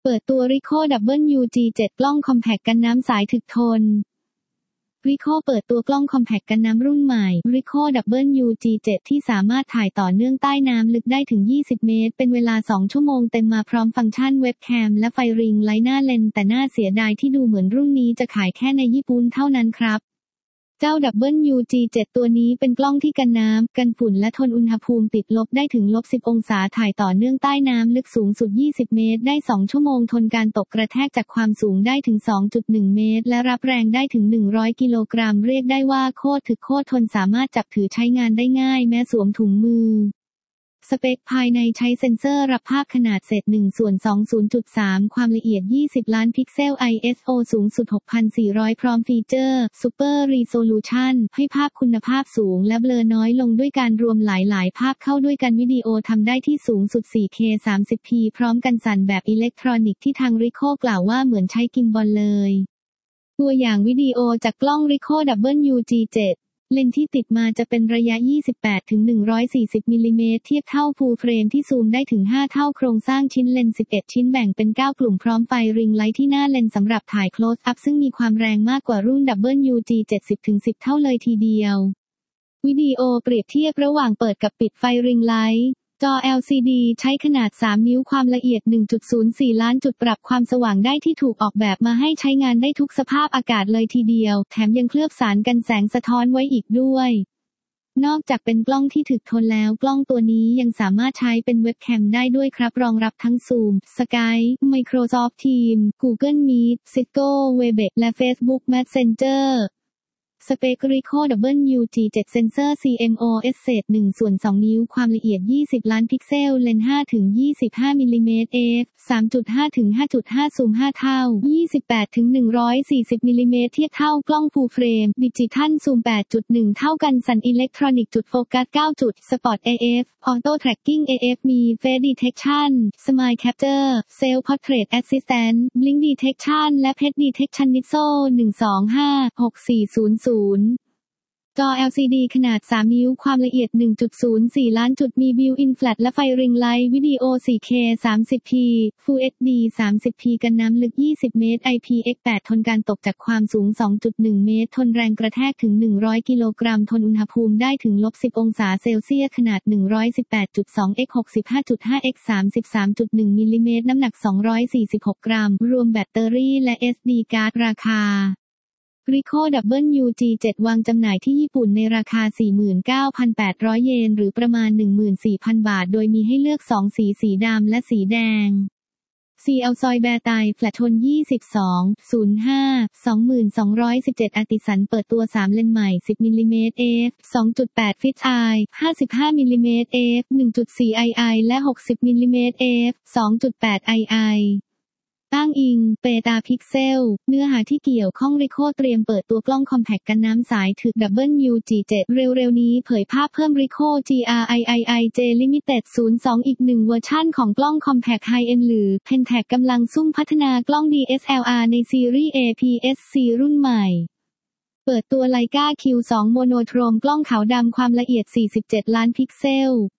เปิดตัว Ricoh WG7 กล้องคอมแพคกันน้ำสายถึกทน Ricoh เปิดตัวกล้องคอมแพคกันน้ำรุ่นใหม่ Ricoh WG7 ที่สามารถถ่ายต่อเนื่องใต้น้ำลึกได้ถึง 20 เมตรเป็นเวลา 2 ชั่วโมงเต็มมาพร้อมฟังก์ชันเว็บแคมและไฟริงไลท์หน้าเลนส์แต่น่าเสียดายที่ดูเหมือนรุ่นนี้จะขายแค่ในญี่ปุ่นเท่านั้นครับเจ้า WG7 ตัวนี้เป็นกล้องที่กันน้ำกันฝุ่นและทนอุณหภูมิติดลบได้ถึง-10 องศาถ่ายต่อเนื่องใต้น้ำลึกสูงสุด 20 เมตรได้ 2 ชั่วโมงทนการตกกระแทกจากความสูงได้ถึง 2.1 เมตรและรับแรงได้ถึง 100 กิโลกรัมเรียกได้ว่าโคตรถึกโคตรทนสามารถจับถือใช้งานได้ง่ายแม้สวมถุงมือสเปคภายในใช้เซ็นเซอร์รับภาพขนาดเศษ 1/20.3 ความละเอียด 20 ล้านพิกเซล ISO สูงสุด 6,400 พร้อมฟีเจอร์ Super Resolution ให้ภาพคุณภาพสูงและเบลอน้อยลงด้วยการรวมหลายๆภาพเข้าด้วยกันวิดีโอทำได้ที่สูงสุด 4K 30p พร้อมกันสั่นแบบอิเล็กทรอนิกส์ที่ทาง Ricoh กล่าวว่าเหมือนใช้กิมบอลเลยตัวอย่างวิดีโอจากกล้อง Ricoh WG7เลนส์ที่ติดมาจะเป็นระยะ 28-140 มิลลิเมตรเทียบเท่าฟูลเฟรมที่ซูมได้ถึง 5 เท่าโครงสร้างชิ้นเลนส์ 11 ชิ้นแบ่งเป็น 9 กลุ่มพร้อมไฟริงไลท์ที่หน้าเลนส์สำหรับถ่าย close up ซึ่งมีความแรงมากกว่ารุ่น WG70-10 เท่าเลยทีเดียววิดีโอเปรียบเทียบระหว่างเปิดกับปิดไฟริงไลท์จอ LCD ใช้ขนาด 3 นิ้วความละเอียด 1.04 ล้านจุดปรับความสว่างได้ที่ถูกออกแบบมาให้ใช้งานได้ทุกสภาพอากาศเลยทีเดียวแถมยังเคลือบสารกันแสงสะท้อนไว้อีกด้วยนอกจากเป็นกล้องที่ถึกทนแล้วกล้องตัวนี้ยังสามารถใช้เป็นเว็บแคมได้ด้วยครับรองรับทั้ง Zoom, Skype, Microsoft Teams, Google Meet, Cisco Webex และ Facebook Messengerสเปค Ricoh WG7 เซนเซอร์ CMOS เศษ 1/2 นิ้วความละเอียด 20 ล้านพิกเซลเลนส์ 5-25 มิลลิเมตร f 3.5-5.5 ซูม 5 เท่า 28-140 มิลลิเมตรเทียบเท่ากล้องฟูลเฟรมดิจิทัลซูม 8.1 เท่ากันสั่นอิเล็กทรอนิกส์จุดโฟกัส 9 จุด Spot AF Auto Tracking AF มี Face Detection Smile Capture Self Portrait Assistant Blink Detection และ Pet Detection NITSO 1256400จอ LCD ขนาด 3 นิ้วความละเอียด 1.04 ล้านจุดมี Built-in Flash และไฟริงไลท์วิดีโอ 4K 30p Full HD 30p กันน้ำลึก 20 เมตร IPX8 ทนการตกจากความสูง 2.1 เมตรทนแรงกระแทกถึง 100 กิโลกรัมทนอุณหภูมิได้ถึง-10 องศาเซลเซียสขนาด 118.2 x 65.5 x 33.1 มิลลิเมตรน้ำหนัก 246 กรัมรวมแบตเตอรี่และ SD การ์ดราคาRicoh WG7 วางจำหน่ายที่ญี่ปุ่นในราคา 49,800 เยนหรือประมาณ 14,000 บาทโดยมีให้เลือก2สีสีดำและสีแดงซีอัลซอยแบร์ไตแฟลตโทน22-05-2217อาติสันเปิดตัว3เลนส์ใหม่10มิลลิเมตร f 2.8 ฟิชไอ55มิลลิเมตร f 1.4 II และ60มิลลิเมตร f 2.8 IIอ้างอิงเปตาพิกเซลเนื้อหาที่เกี่ยวข้อง Ricoh เตรียมเปิดตัวกล้องคอมแพคกันน้ำสายถึก WG7 เร็วๆนี้เผยภาพเพิ่ม Ricoh GR-III-J Limited 02 อีก1เวอร์ชั่นของกล้องคอมแพคไฮเอนด์หรือ Pentax กำลังซุ่มพัฒนากล้อง DSLR ในซีรีส์ APS-C รุ่นใหม่เปิดตัว Leica Q2 โมโนโทรมกล้องขาวดำความละเอียด 47 ล้านพิกเซล